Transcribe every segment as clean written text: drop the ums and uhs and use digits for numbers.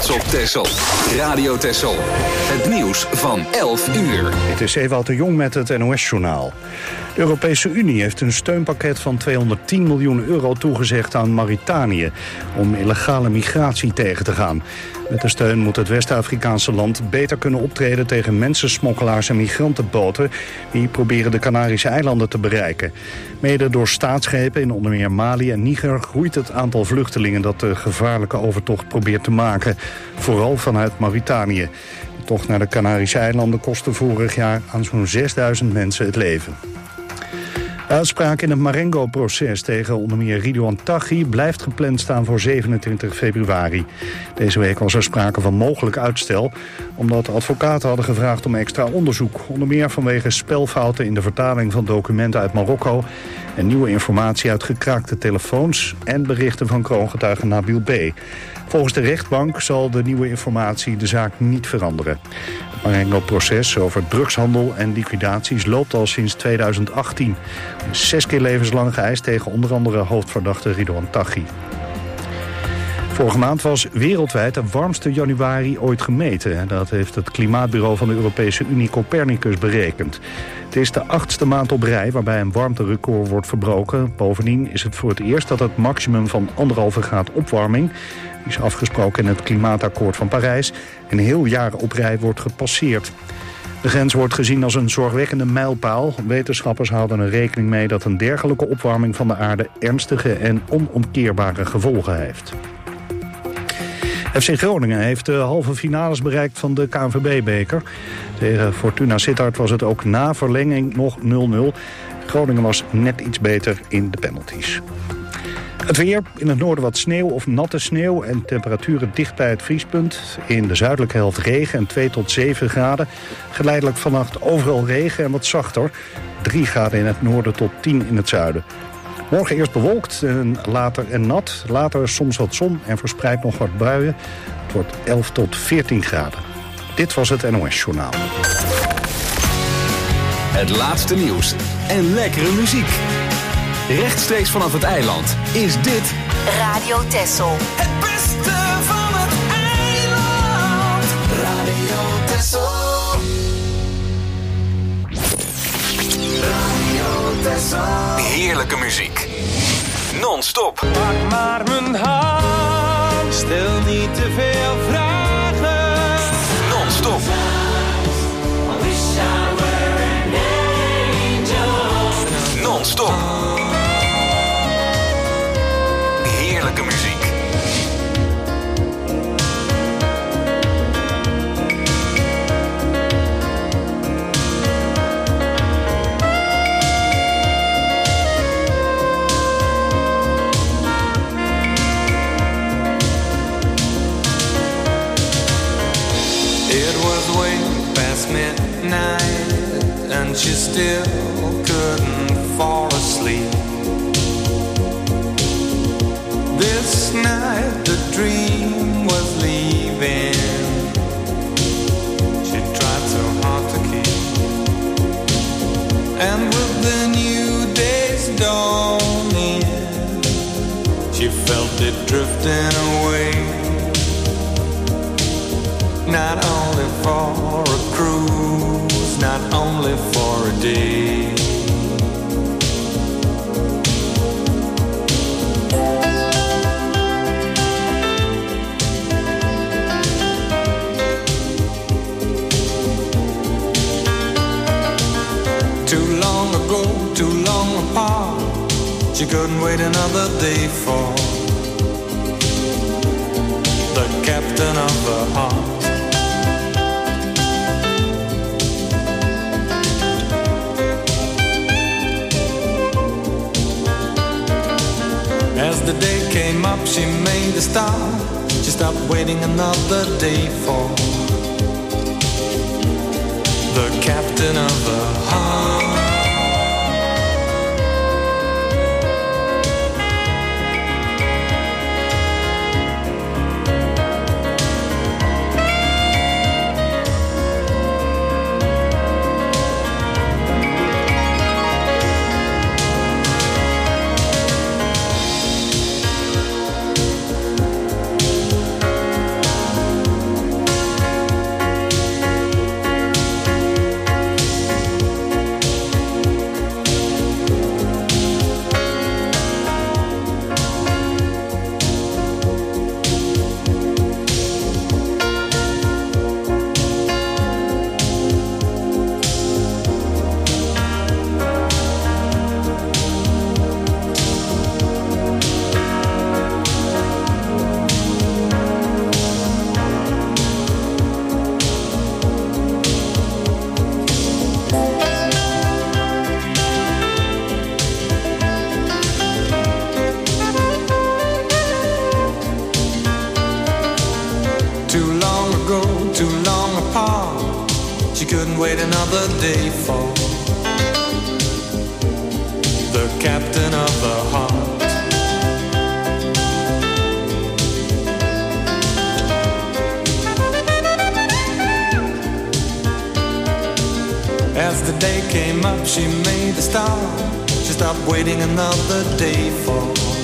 Trots op Texel. Radio Texel. Het nieuws van 11 uur. Het is Ewout de Jong met het NOS-journaal. De Europese Unie heeft een steunpakket van 210 miljoen euro toegezegd aan Mauritanië om illegale migratie tegen te gaan. Met de steun moet het West-Afrikaanse land beter kunnen optreden tegen mensensmokkelaars en migrantenboten die proberen de Canarische eilanden te bereiken. Mede door staatsschepen in onder meer Mali en Niger groeit het aantal vluchtelingen dat de gevaarlijke overtocht probeert te maken, vooral vanuit Mauritanië. De tocht naar de Canarische eilanden kostte vorig jaar aan zo'n 6000 mensen het leven. De uitspraak in het Marengo-proces tegen onder meer Ridouan Taghi blijft gepland staan voor 27 februari. Deze week was er sprake van mogelijk uitstel, omdat de advocaten hadden gevraagd om extra onderzoek. Onder meer vanwege spelfouten in de vertaling van documenten uit Marokko en nieuwe informatie uit gekraakte telefoons en berichten van kroongetuige Nabil B. Volgens de rechtbank zal de nieuwe informatie de zaak niet veranderen. Het Marengo-proces over drugshandel en liquidaties loopt al sinds 2018. 6 keer levenslang geëist tegen onder andere hoofdverdachte Ridouan Taghi. Vorige maand was wereldwijd de warmste januari ooit gemeten. Dat heeft het Klimaatbureau van de Europese Unie Copernicus berekend. Het is de 8e maand op rij waarbij een warmterecord wordt verbroken. Bovendien is het voor het eerst dat het maximum van 1,5 graad opwarming, die is afgesproken in het Klimaatakkoord van Parijs, een heel jaar op rij wordt gepasseerd. De grens wordt gezien als een zorgwekkende mijlpaal. Wetenschappers houden er rekening mee dat een dergelijke opwarming van de aarde ernstige en onomkeerbare gevolgen heeft. FC Groningen heeft de halve finales bereikt van de KNVB-beker. Tegen Fortuna Sittard was het ook na verlenging nog 0-0. Groningen was net iets beter in de penalties. Het weer, in het noorden wat sneeuw of natte sneeuw en temperaturen dicht bij het vriespunt. In de zuidelijke helft regen en 2 tot 7 graden. Geleidelijk vannacht overal regen en wat zachter. 3 graden in het noorden tot 10 in het zuiden. Morgen eerst bewolkt en nat. Later soms wat zon en verspreid nog wat buien. Het wordt 11 tot 14 graden. Dit was het NOS-journaal. Het laatste nieuws en lekkere muziek. Rechtstreeks vanaf het eiland is dit Radio Texel. Het beste van het eiland. Radio Texel. Radio Texel. Heerlijke muziek. Non-stop. Pak maar mijn hand, stel niet te veel vragen. Non-stop. Non-stop. Heerlijke muziek. It was way past midnight and she still couldn't fall asleep. This night the dream was leaving. She tried so hard to keep. And with the new day's dawning, she felt it drifting away. Not only for a cruise, not only for a day. Too long apart, she couldn't wait another day for the captain of the heart. As the day came up, she made a start. She stopped waiting another day for the captain of the heart. couldn't wait another day for the captain of the heart. As the day came up, she made a start. She stopped waiting another day for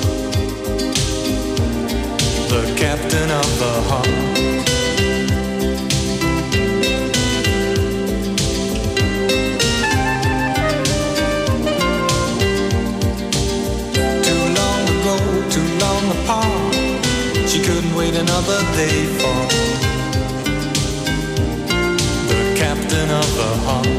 the captain of the heart. Too long apart, she couldn't wait another day for the captain of the heart.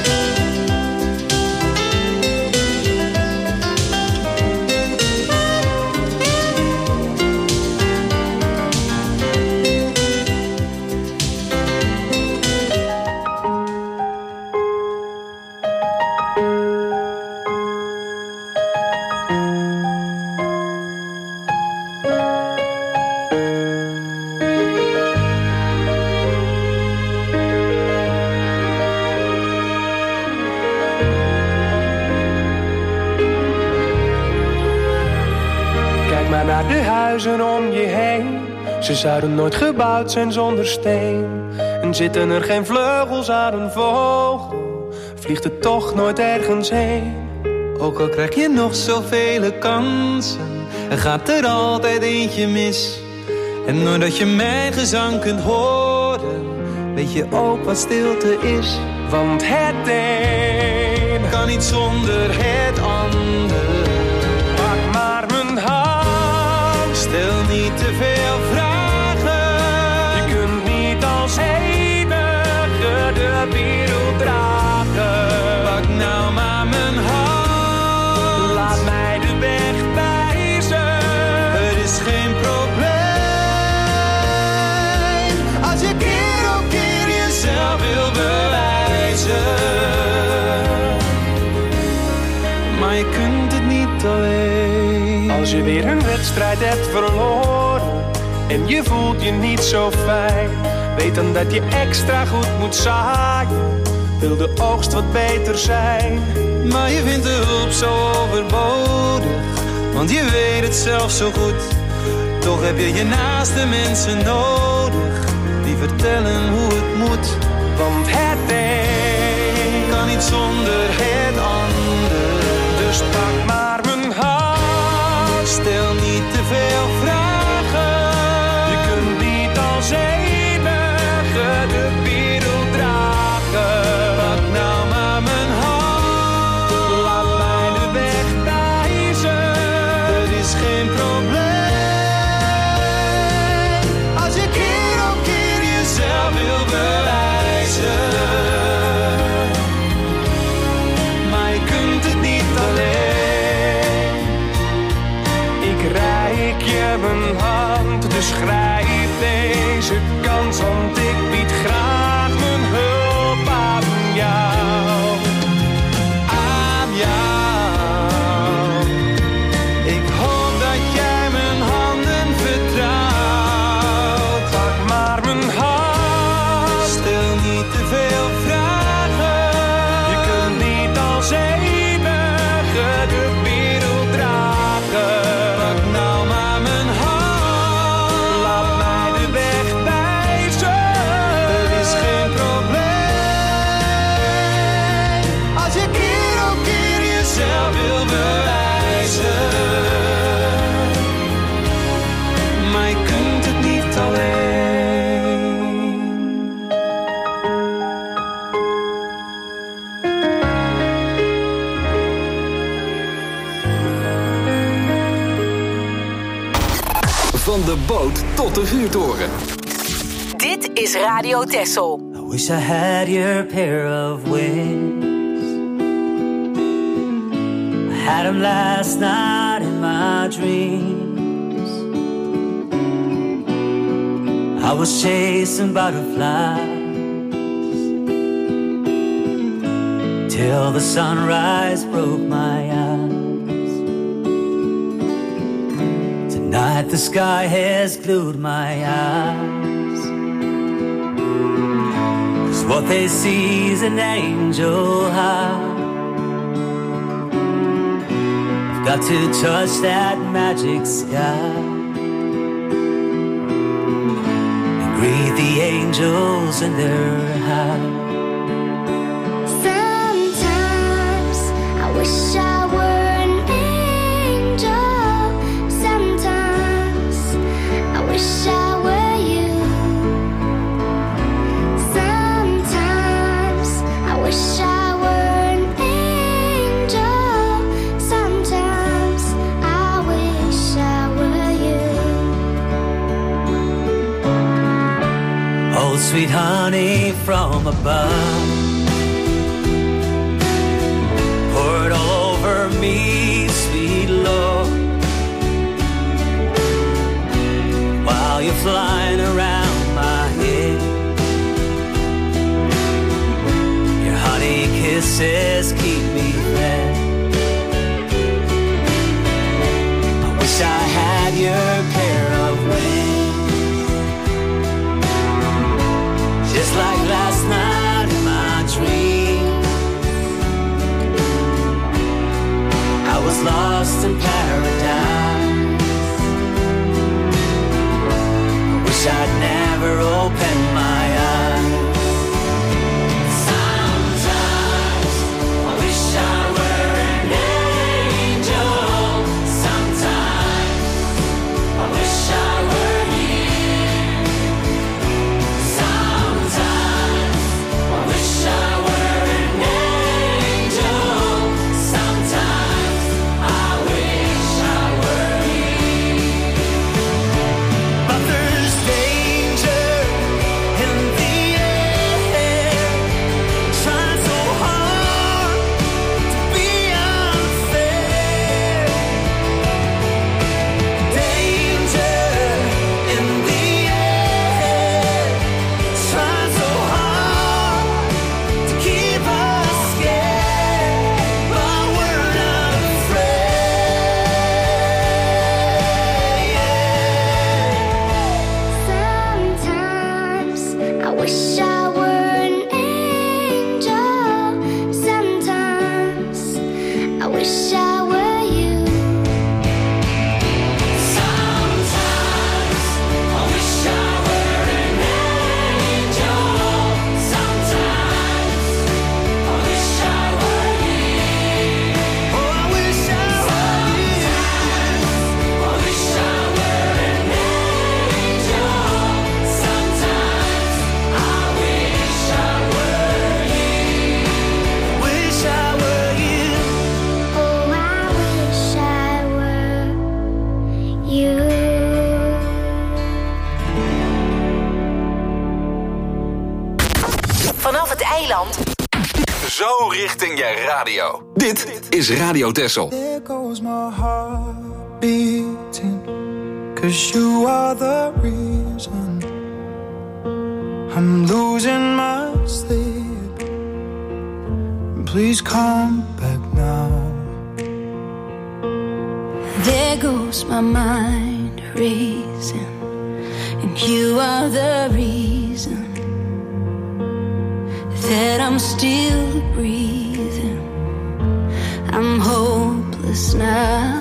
Om je heen, ze zouden nooit gebouwd zijn zonder steen. En zitten er geen vleugels aan een vogel, vliegt het toch nooit ergens heen. Ook al krijg je nog zoveel kansen, er gaat er altijd eentje mis. En doordat je mijn gezang kunt horen, weet je ook wat stilte is. Want het een kan niet zonder het ander. Pak maar mijn hand. Stel niet te veel vragen. Je kunt niet als enige de wereld dragen. Pak nou maar mijn hand. Laat mij de weg wijzen. Het is geen probleem als je keer op keer jezelf wil bewijzen. Maar je kunt het niet alleen. Als je weer een wedstrijd hebt verloren en je voelt je niet zo fijn, weet dan dat je extra goed moet zaaien, wil de oogst wat beter zijn. Maar je vindt de hulp zo overbodig, want je weet het zelf zo goed. Toch heb je je naaste mensen nodig, die vertellen hoe het moet. Want het een kan niet zonder het ander. Dus pak maar mijn hand. Stel niet te veel vragen. Je kunt niet als enige de wereld dragen. Pak nou maar mijn hand. Laat mij de weg wijzen. Het is geen probleem als je keer op keer jezelf wil bewijzen. Maar je kunt het niet alleen. Reik je mijn hand, dus grijp deze kans, want ik bied graag mijn hulp aan jou. Aan jou. Ik hoop dat jij mijn handen vertrouwt. Pak maar mijn hand. Stel niet te veel vragen. Je kunt niet als enige de wereld dragen. Maar je kunt het niet alleen. Van de boot tot de vuurtoren. Dit is Radio Texel. I wish I had your pair of wings. I had them last night in my dreams. I was chasing butterflies till the sunrise broke my eyes. Tonight the sky has glued my eyes. what they see is an angel high. I've got to touch that magic sky and greet the angels in their high. Sometimes I wish I were an angel. Sometimes I wish I were you. Sometimes I wish I were an angel. Sometimes I wish I were you. Oh, sweet honey from above, pour it all over me, sweet Lord, while you're flying around my head. Your honey kisses keep me fed. I wish I had your pair of wings, just like last night in my dream. I was lost in paradise. I wish I'd never opened my eyes. Sometimes I wish I were an angel. Sometimes I wish I were here. Sometimes I wish I were an angel. Sometimes I wish I were here. But there's danger in the air, trying so hard to be unfair. Danger in the air, trying so hard to keep us scared, but we're not afraid. Sometimes I wish I were an angel. Sometimes I wish I were you. Sometimes I wish I were an angel. Sometimes I wish I were here. Oh, I wish I were you. I wish I were an angel. Sometimes I wish I were you. Wish I were you. Oh, I wish I were you. Vanaf het eiland Zo richting je radio. Dit is Radio Texel. There goes my heart beating, 'cause you are the reason I'm losing my sleep. Please come back now. There goes my mind racing, and you are the reason that I'm still breathing. I'm hopeless now.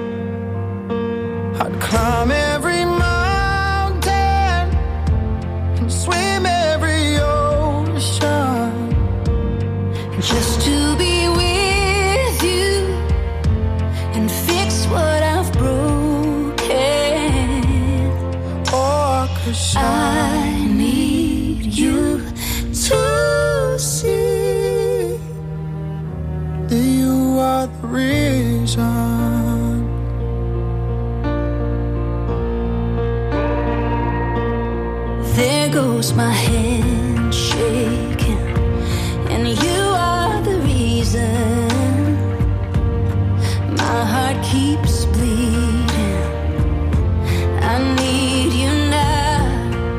I'd climb every mountain and swim every ocean Just to be with you and fix what I've broken. or 'cause I need you to see that you are the reason. There goes my hand shaking, and you are the reason my heart keeps bleeding. I need you now.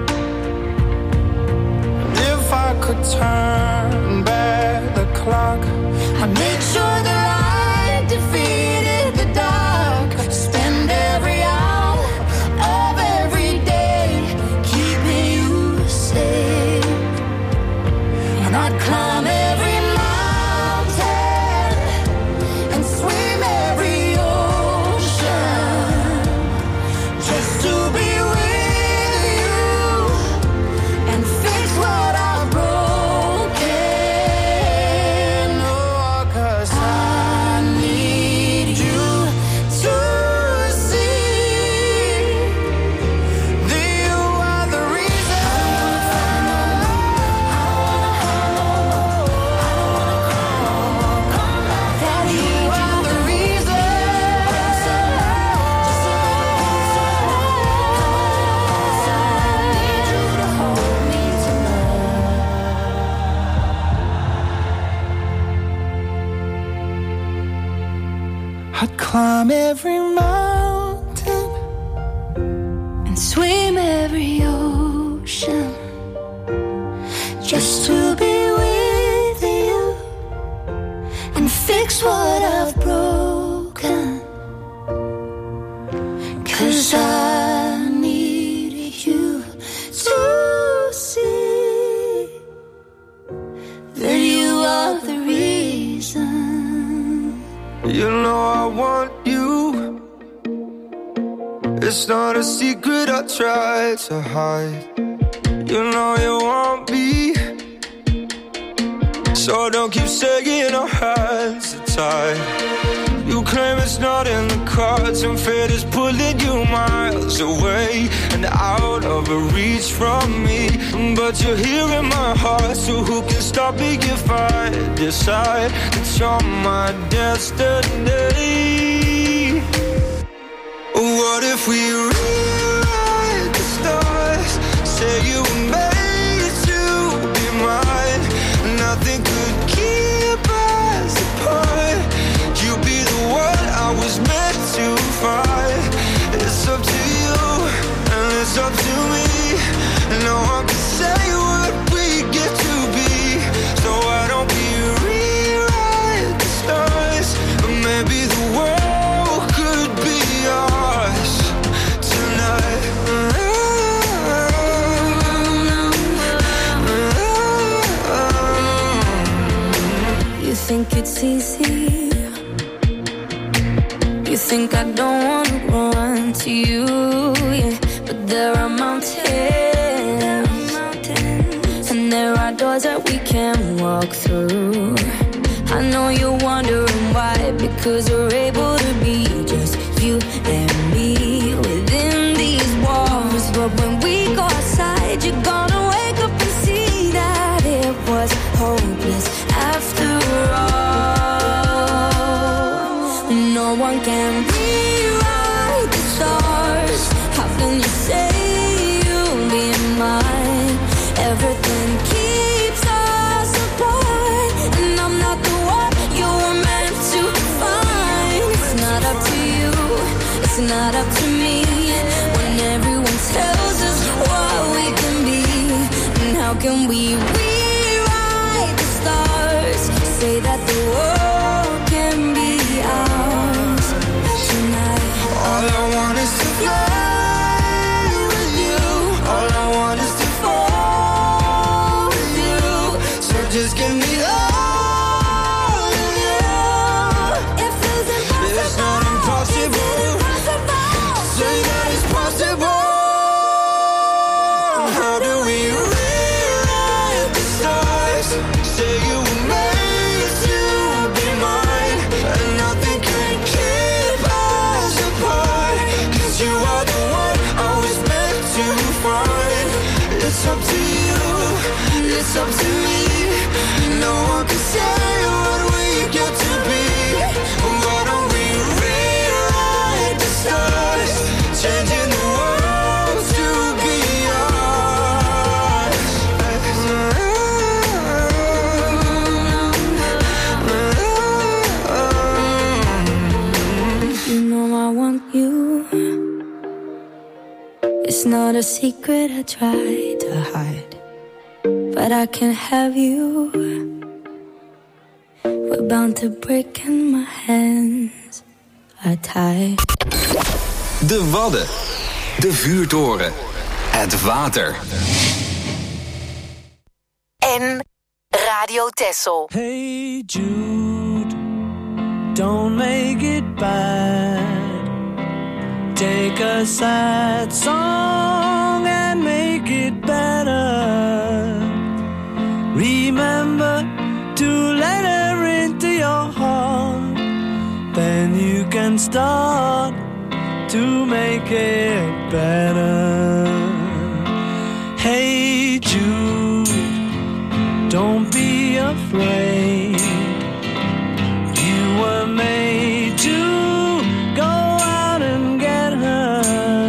If I could turn back the clock, I make sure that I defeated the dark. Spend every hour of every day keeping you safe. climb every mountain and swim every ocean just to be with you and fix what I've broken. 'Cause I need you to see that you are the reason. You know I want you. It's not a secret I try to hide. You know you want me, so don't keep saying our hands are tied. You claim it's not in the cards, and fate is pulling you miles away and out of reach from me. But you're here in my heart, so who can stop me if I decide that you're my destiny? What if we rewrite the stars? Say you were made to be mine. Nothing could keep us apart. You'd be the one I was meant to find. It's up to you and it's up to me. No one can say what we get to be. So why don't we rewrite the stars? But maybe the world could be ours tonight. You think it's easy? You think I don't wanna run to you, yeah. But there are mountains, and there are doors that we can't walk through. I know you're wondering why, because we're able to be just you and me within these walls. But when we go outside, you're gonna wake up and see that it was hopeless after all. No one can rewrite the stars. How can you say you'll be mine? Everything keeps us apart, and I'm not the one you were meant to find. It's not up to you, it's not up to me. When everyone tells us what we can be, and how can we rewrite the stars? Say that the world can be ours tonight. All I want is to fly with you. All I want is to fall with you. So just give me all of you. It feels impossible. It's not impossible. Say that it's possible. How do we rewrite the stars? Say you were made to be mine, and nothing can keep us apart. 'Cause you are the one I was meant to find. It's up to you, it's up to me. No one can say what we get to be. Why don't we rewrite the stars? Changing the world to be ours. You know I want you. It's not a secret I try to hide, but I can have you. We're bound to break and my hands are tied. De Wadden. De vuurtoren. Het water. En Radio Texel. Hey Jude, don't make it bad. Take a sad song and make it better. Remember to let her into your heart. Then you can start to make it better. Hey Jude, don't be afraid. You were made to go out and get her.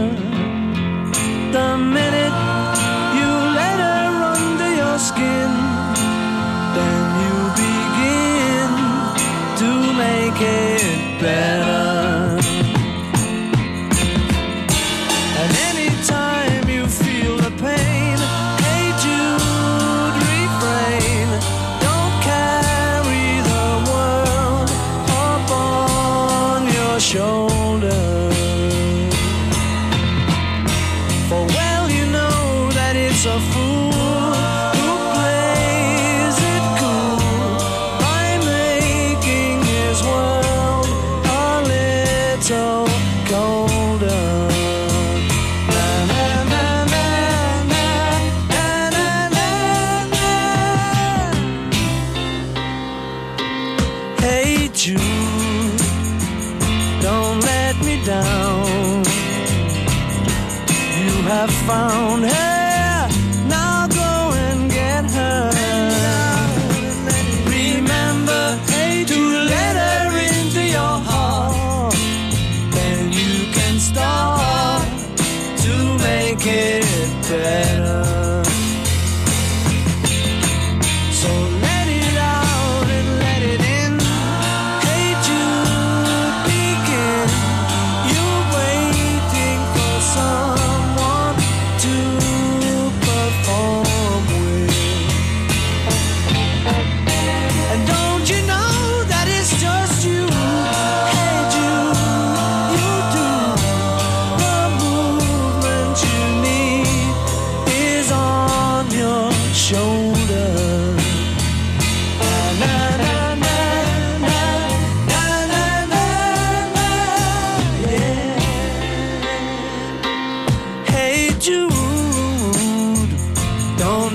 The minute you let her under your skin, then you begin to make it better.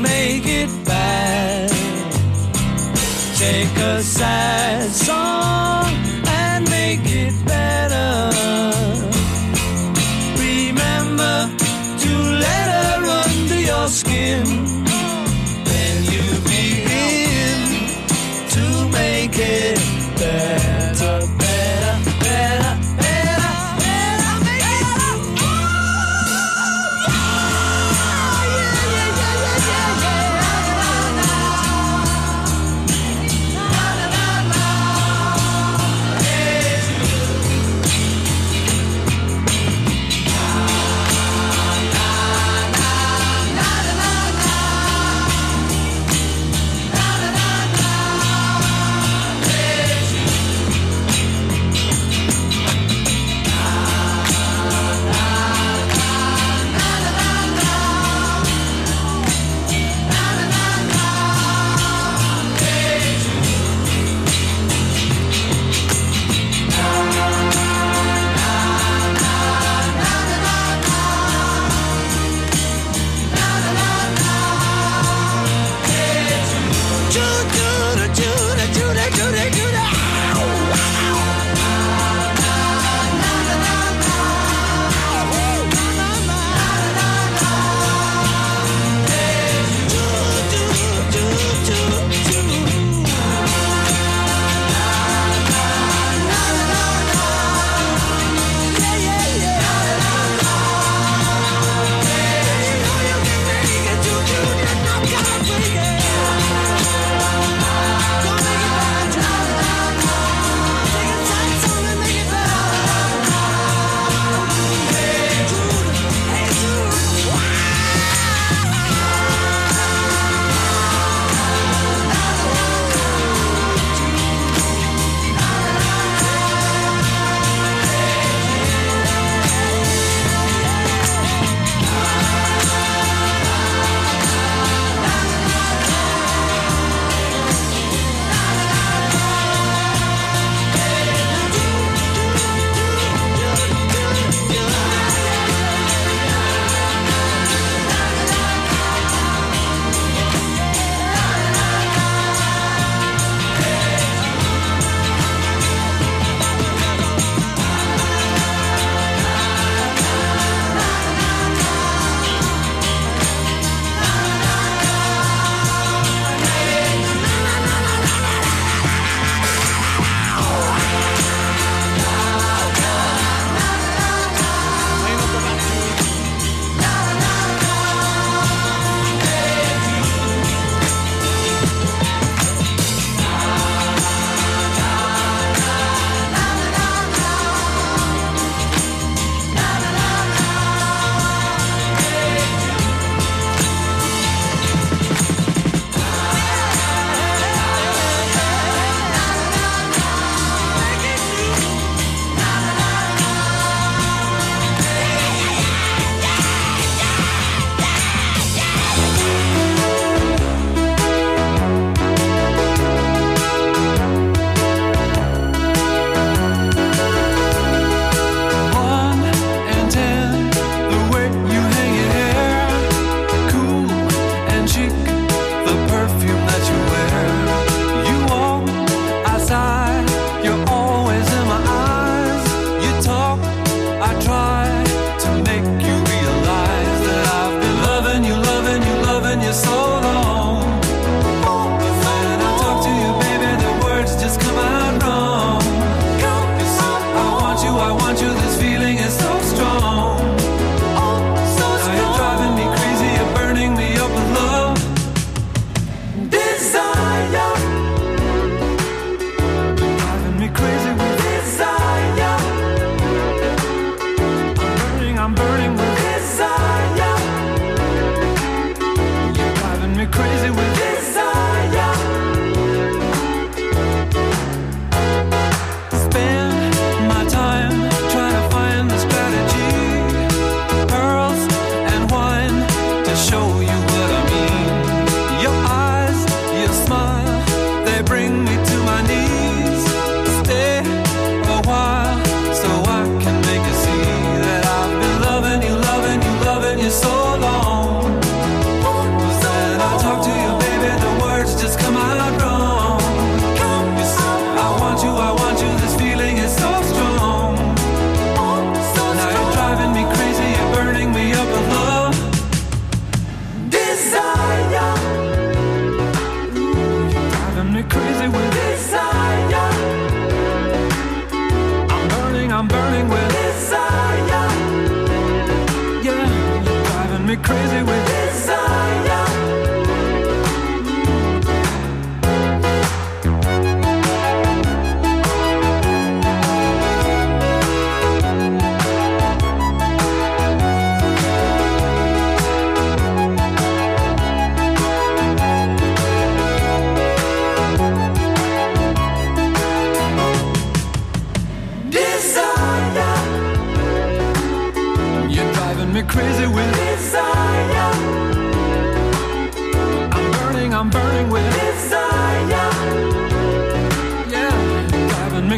make it bad. Take a sad song and make it better. Remember to let her under your skin. Then you begin to make it better, better, better, better, better, make it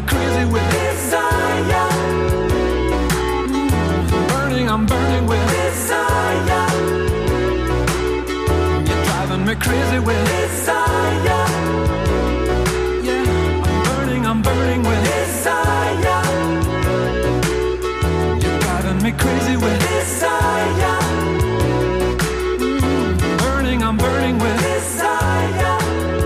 crazy with desire. I'm burning with desire. You're driving me crazy with desire. Yeah, I'm burning with desire. You're driving me crazy with desire. I'm burning with desire.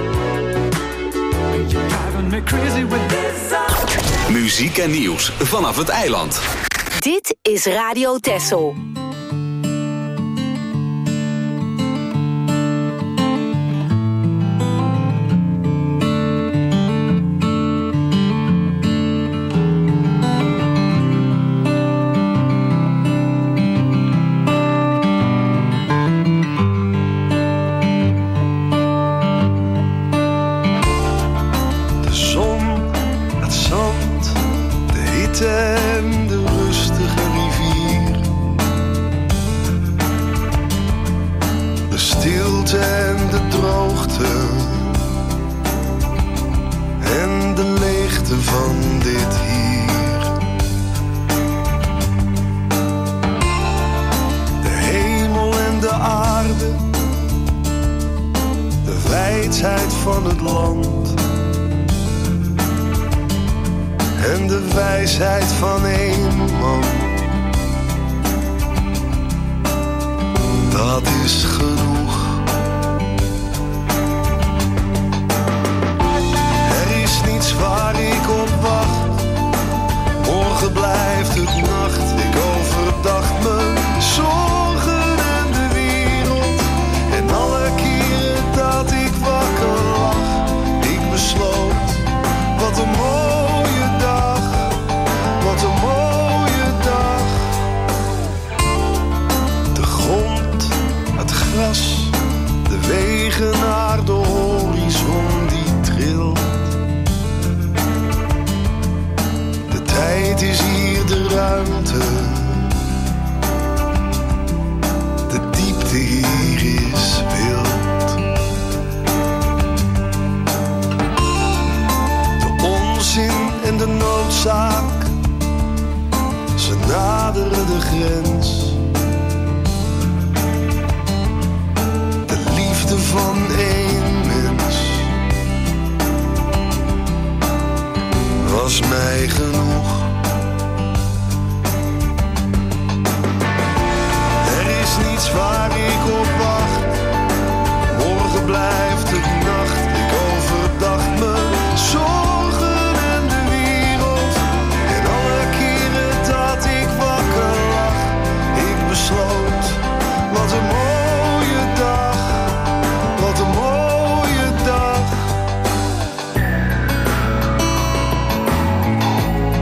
You're driving me crazy with desire. Muziek en nieuws vanaf het eiland. Dit is Radio Texel. Van het land en de wijsheid van één man, dat is genoeg. Er is niets waar ik op wacht, morgen blijft het nacht. Ik overdacht mijn zorgen en de wereld en alle keren dat ik wakker lag. Ik besloot, wat een mooie dag, wat een mooie dag. De grond, het gras, de wegen naar de horizon die trilt. De tijd is hier de ruimte, de diepte hier is wild. En de noodzaak, ze naderen de grens. De liefde van één mens was mij genoeg. Er is niets waar ik op wacht, morgen blijft het nacht. Ik overdacht me zo. Wat een mooie dag, wat een mooie dag.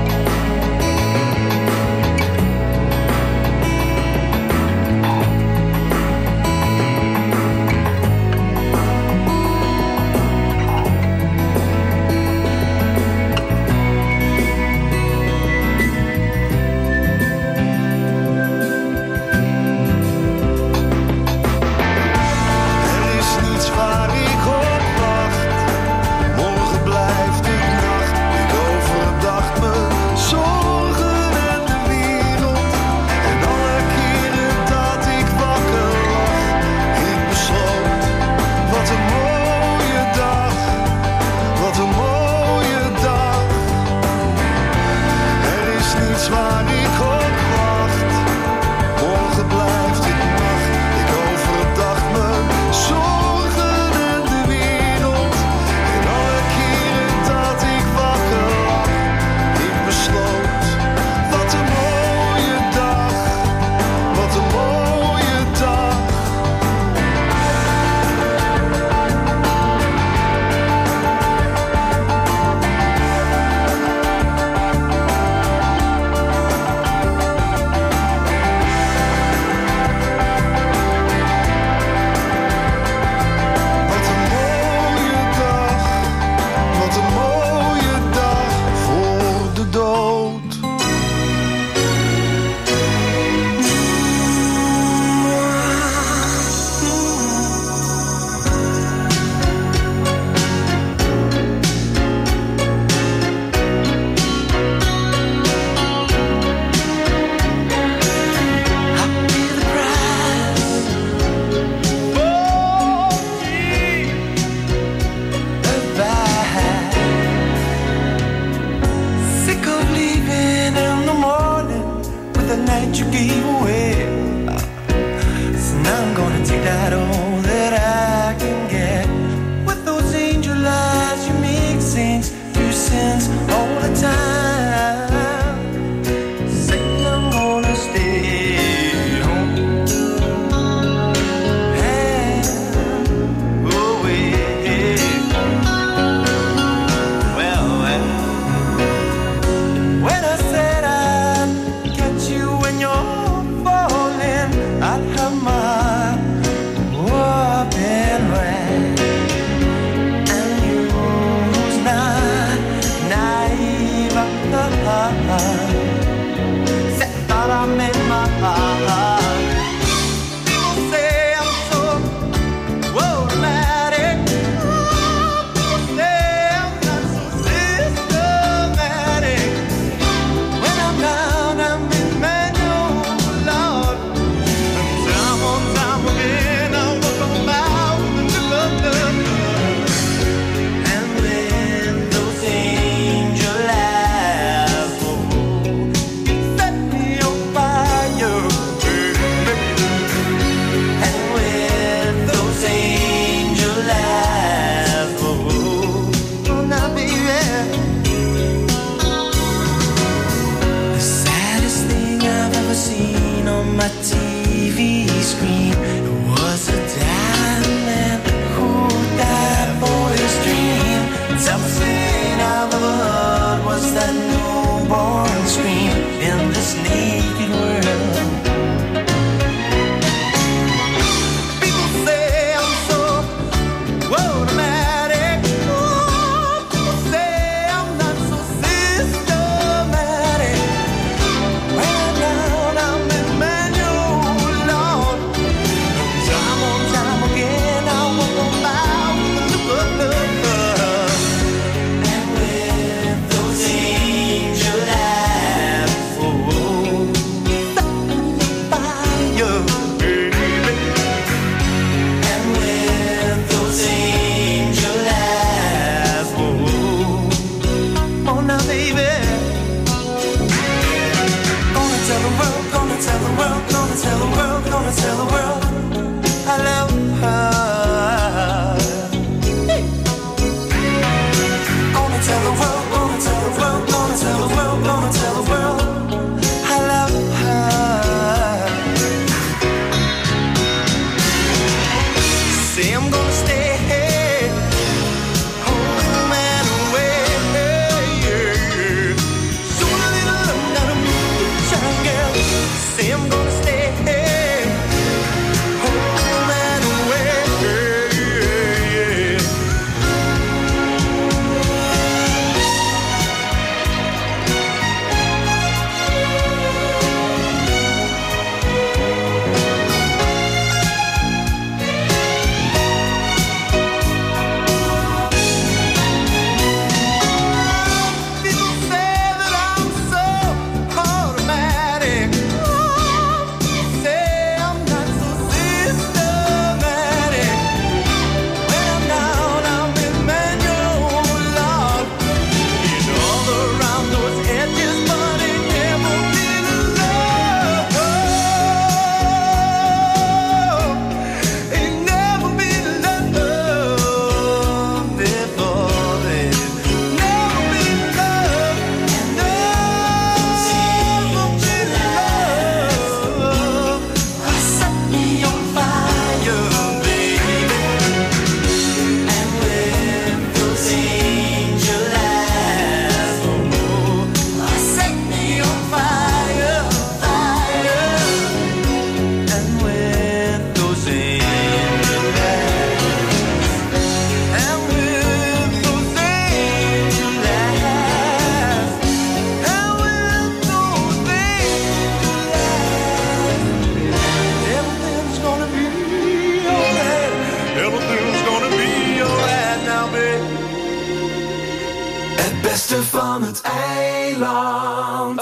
Het beste van het eiland.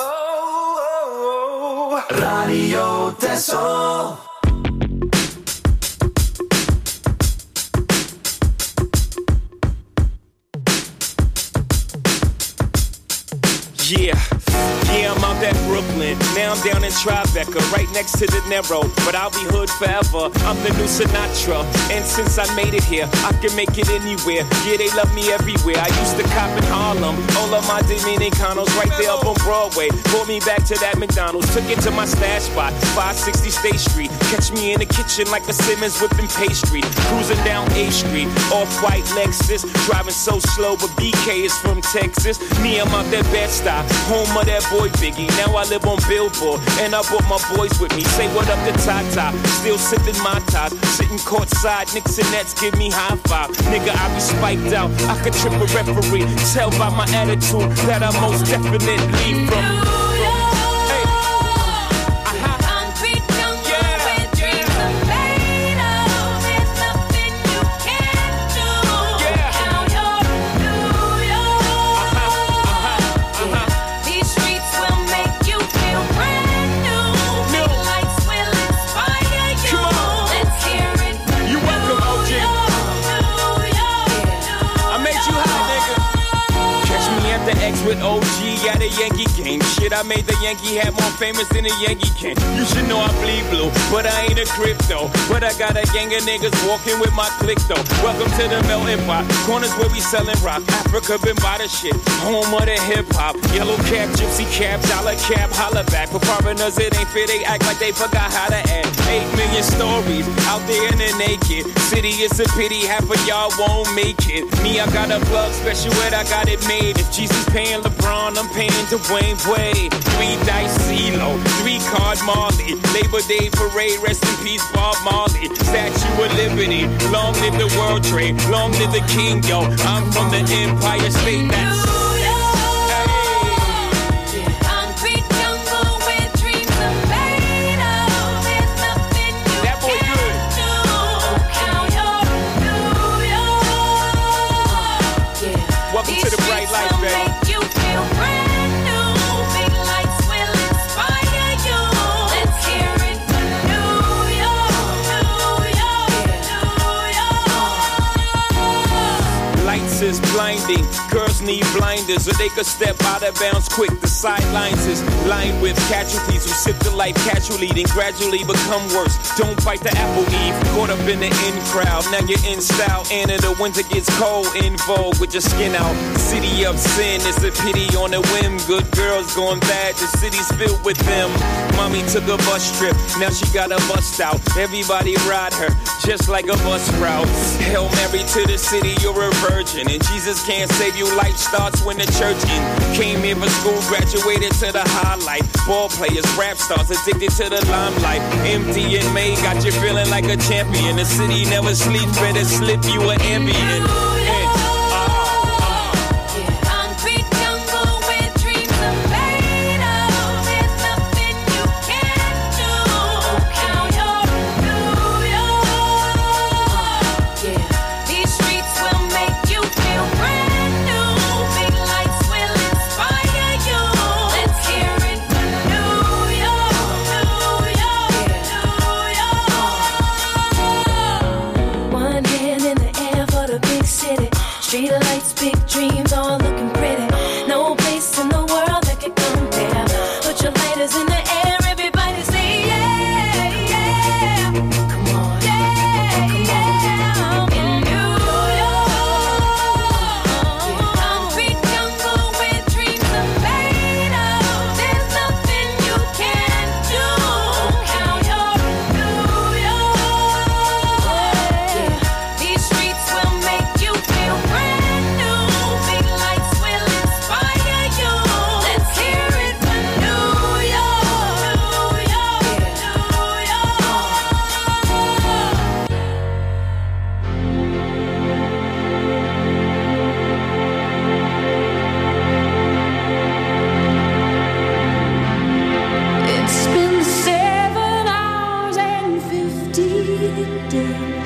Radio Texel. Yeah, I'm out at Brooklyn. Now I'm down in Tribeca, right next to the Narrow. But I'll be hood forever. I'm the new Sinatra. And since I made it here, I can make it anywhere. Yeah, they love me everywhere. I used to cop in Harlem. All of my Dominicanos right there up on Broadway. Pulled me back to that McDonald's. Took it to my stash spot, 560 State Street. Catch me in the kitchen like a Simmons whipping pastry. Cruising down A Street, off-white Lexus. Driving so slow, but BK is from Texas. Me, I'm out that Bed-Stuy, home of that boy Biggie. Now I live on Billboard, and I brought my boys with me. Say what up to Tata, still sipping my top. Sitting courtside, Knicks and Nets give me high five. Nigga, I be spiked out, I could trip a referee. Tell by my attitude that I most definitely from. With OG at a Yankee game. Shit, I made the Yankee hat more famous than a Yankee can. You should know I bleed blue, but I ain't a crypto. But I got a gang of niggas walking with my click though. Welcome to the melting pot. Corners where we selling rock. Africa been by the shit. Home of the hip hop. Yellow cap, gypsy cap, dollar cap, holla back. For foreigners, it ain't fair. They act like they forgot how to act. 8 million stories out there in the naked city. It's a pity half of y'all won't make it. Me, I got a plug special ed, I got it made. If Jesus paying LeBron, I'm paying Dwayne Wade. 3 dice CeeLo, 3 card Marley. Labor Day parade, rest in peace Bob Marley. Statue of Liberty, long live the World Trade, long live the King, yo. I'm from the Empire State, that's... Is blinding. Girls need blinders so they could step out of bounds quick. The sidelines is lined with casualties who sip the life casually then gradually become worse. Don't bite the apple, Eve. Caught up in the in crowd. Now you're in style and in the winter gets cold. In vogue with your skin out. City of sin, it's a pity on a whim. Good girls going bad, the city's filled with them. Mommy took a bus trip, now she got a bust out. Everybody ride her just like a bus route. Hail Mary to the city, you're a virgin. And Jesus can't save you, life starts when the church in. Came here for school, graduated to the highlight. Ball players, rap stars, addicted to the limelight. MD and May got you feeling like a champion. The city never sleeps, better slip you an Ambien.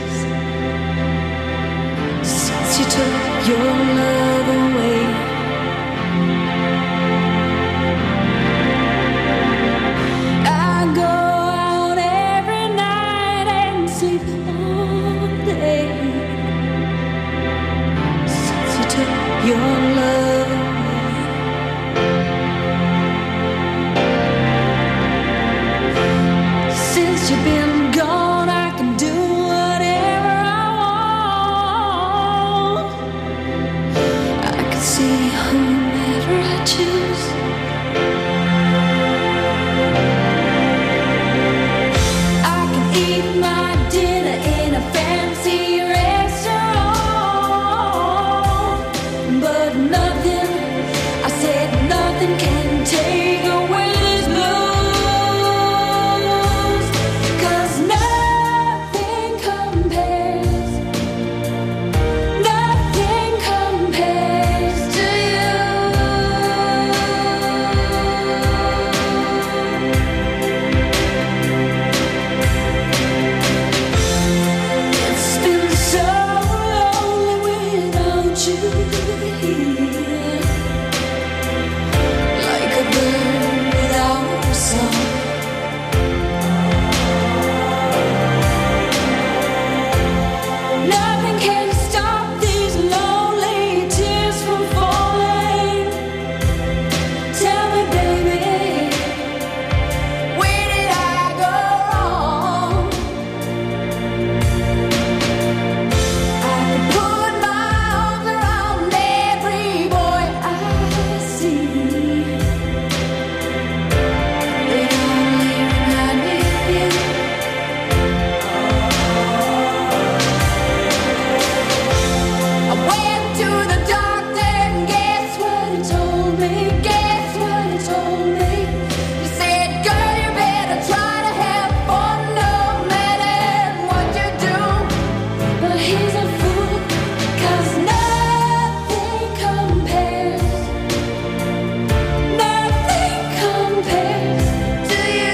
Your love away. your love. Since you've been gone, I can do whatever I want. I can see whomever I choose. I can eat my dinner in a fancy restaurant, but nothing, I said nothing can take away this blues, 'cause nothing compares to you. It's been so lonely without you here, like a bird without a song. Nothing can stop these lonely tears from falling. Tell me, baby, where did I go wrong? I could put my arms around every boy I see. They only remind me of you. I went to the doctor and guess what he told me? Guess what he told me? He said, girl, you better try to have fun no matter what you do. But he's a fool, 'cause nothing compares to you.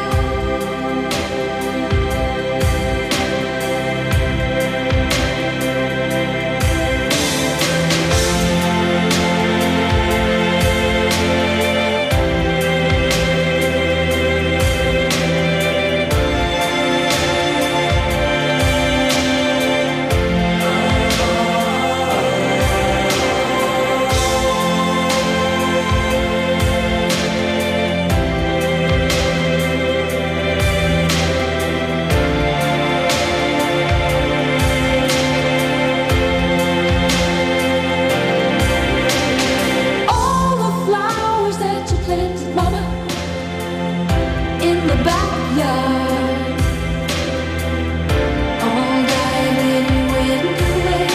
All the flowers that you planted, mama, in the backyard, all died in wind away.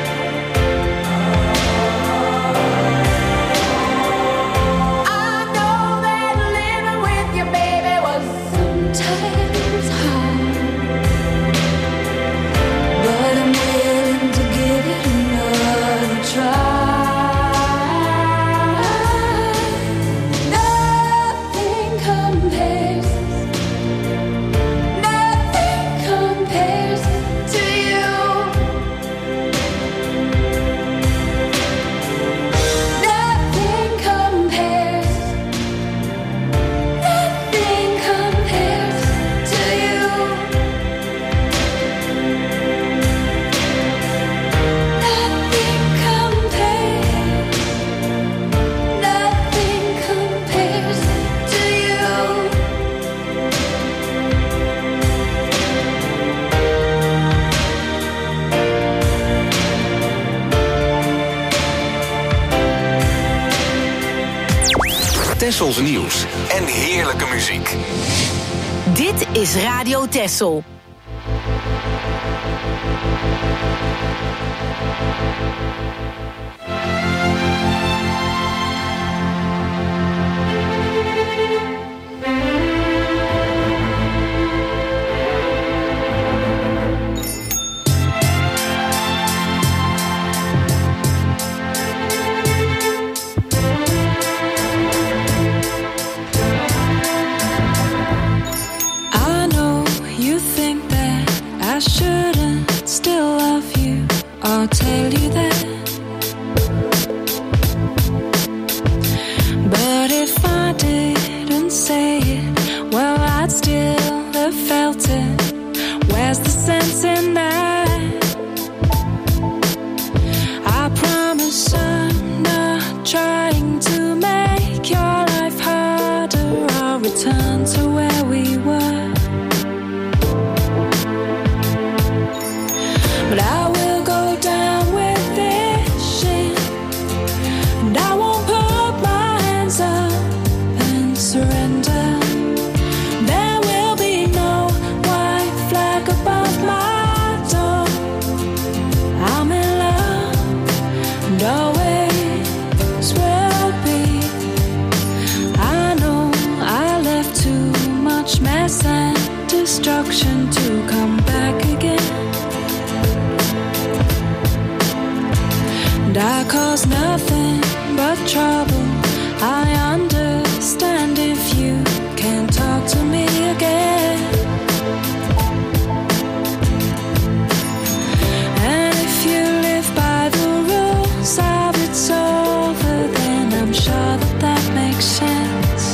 I know that living with your baby was sometimes hard, but I'm willing to give it another try. Nothing compares to you. Nothing compares to you. Nothing compares to you. Tessels nieuws en heerlijke muziek. Dit is Radio Tessel. I know you think that I shouldn't still love you. I'll tell you that. But if I didn't say it, well, I'd still have felt it. Where's the sense in that? I promise I I cause nothing but trouble. I understand if you can't talk to me again. And if you live by the rules of it's over, then I'm sure that that makes sense.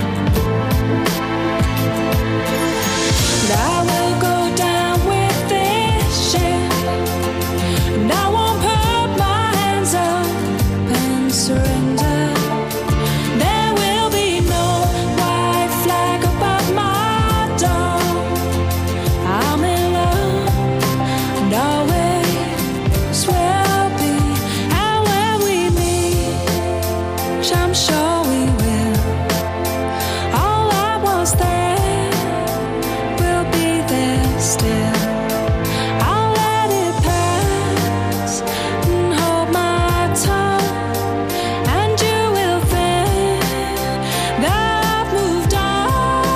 And I will go down with this ship, and I won't put my hands up and surrender. There will be no white flag above my door. I'm in love, and always will be. And when we meet, I'm sure we will. All I was there will be there still. I'll let it pass and hold my tongue, and you will think that I've moved on.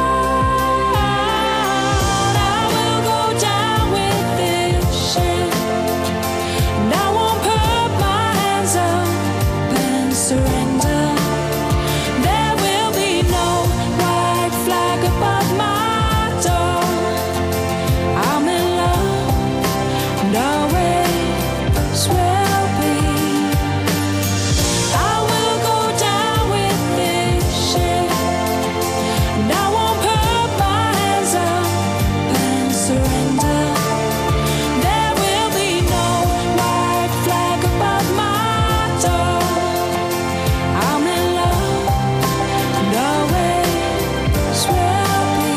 I will go down with this ship, and I won't put my hands up and surrender. There will be no white flag above my door. I'm in love, and always will be. I will go down with this ship, and I won't put my hands up and surrender. There will be no white flag above my door. I'm in love, and always will be.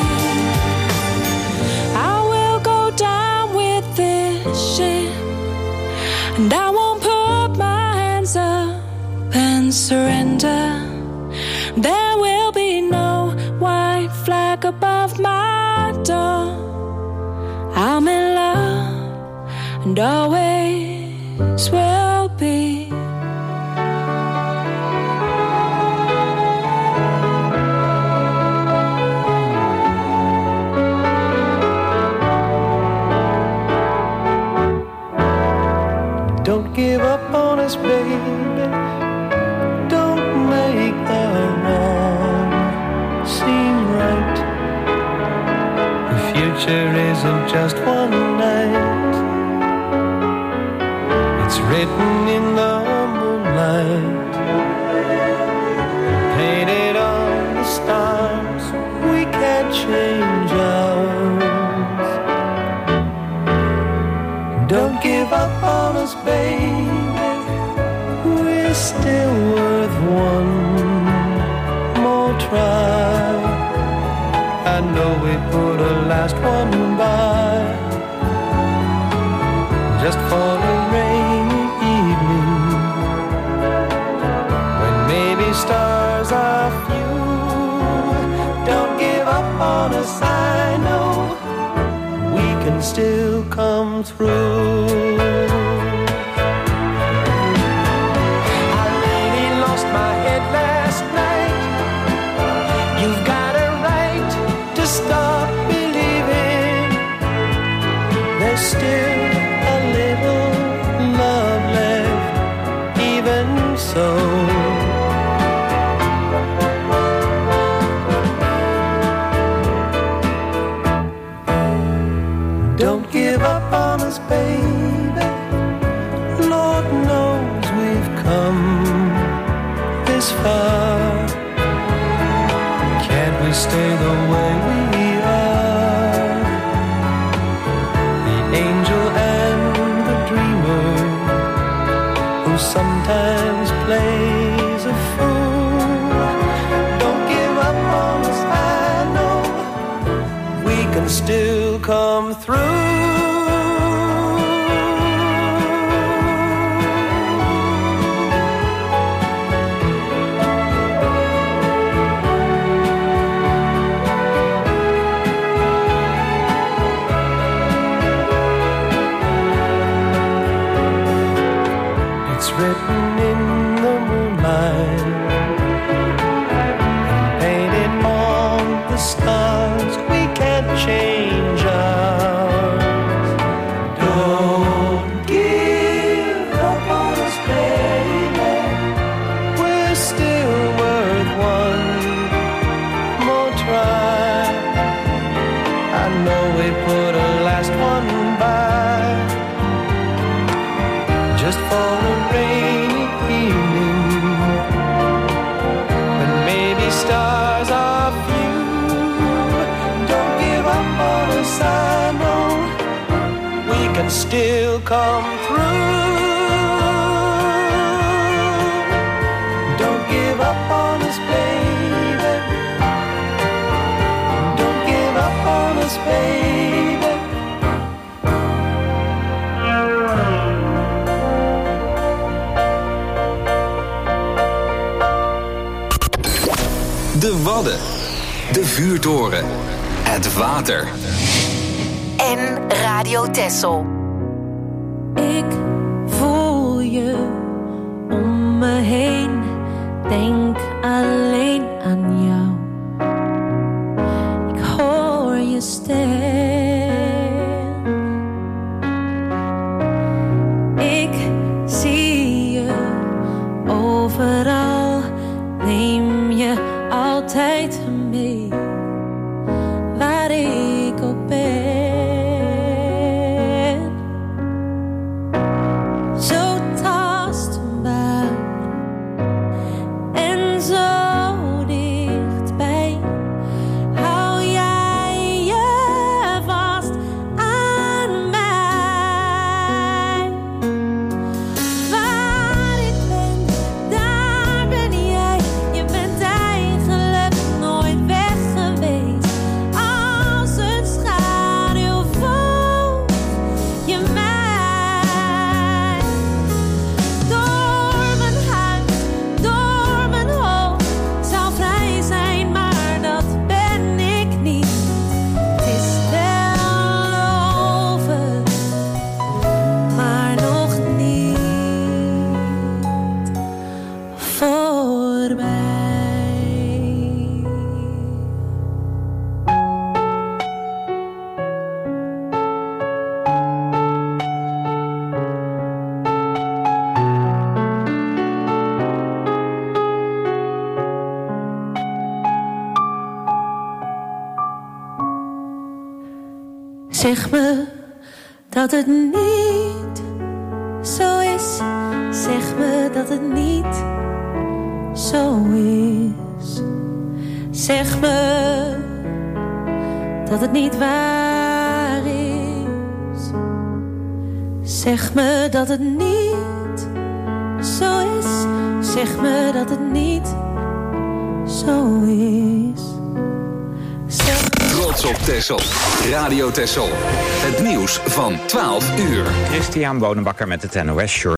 I will go down with this ship, and I won't put my hands up and surrender. There will be no white flag above my door. I'm in love, and always will be. Don't give up on us, baby. Don't make the wrong seem right. The future isn't just one night. It's written in the moonlight, painted on the stars. We can't change ours. Don't give up on us, baby. We're still worth one more try. I know we put a last one by, just for a rainy evening, when maybe stars are few. Don't give up on us, I know we can still come through. I really lost my head last night. You've got a right to stop believing. There's still a little love left, even so. Don't give up on us, baby. Lord knows we've come this far. Can't we stay the way we are? The angel and the dreamer, who sometimes plays a fool. Don't give up on us, I know we can still come through. It's written in the moonlight, painted on the stars. We can't change ours. Don't give up on us, baby. just for a rainy evening, when maybe stars are few. Don't give up on us, I know we can still come through. Don't give up on us, baby. Don't give up on us, baby. De Wadden, de vuurtoren, het water. En Radio Texel. Ik voel je om me heen, denk alleen aan jou. Ik hoor je stem. Ik zie je overal, neem je altijd mee, waar ik ook ben. Zo tastbaar en zo dichtbij, hou jij je vast aan mij. Waar ik ben, daar ben jij. Je bent eigenlijk nooit weg geweest. Als een schaduw volg je mij. Door mijn huid, door mijn hoofd, zou vrij zijn, maar dat ben ik niet. Het is wel over, maar nog niet voorbij. Zeg me dat het niet zo is. Zeg me dat het niet zo is. Zeg me dat het niet waar is. Zeg me dat het niet zo is. Zeg me dat het niet zo is. Zeg Trots op Texel. Radio Texel. Het nieuws van 12 uur. Christian Bonenbakker met het NOS Journal.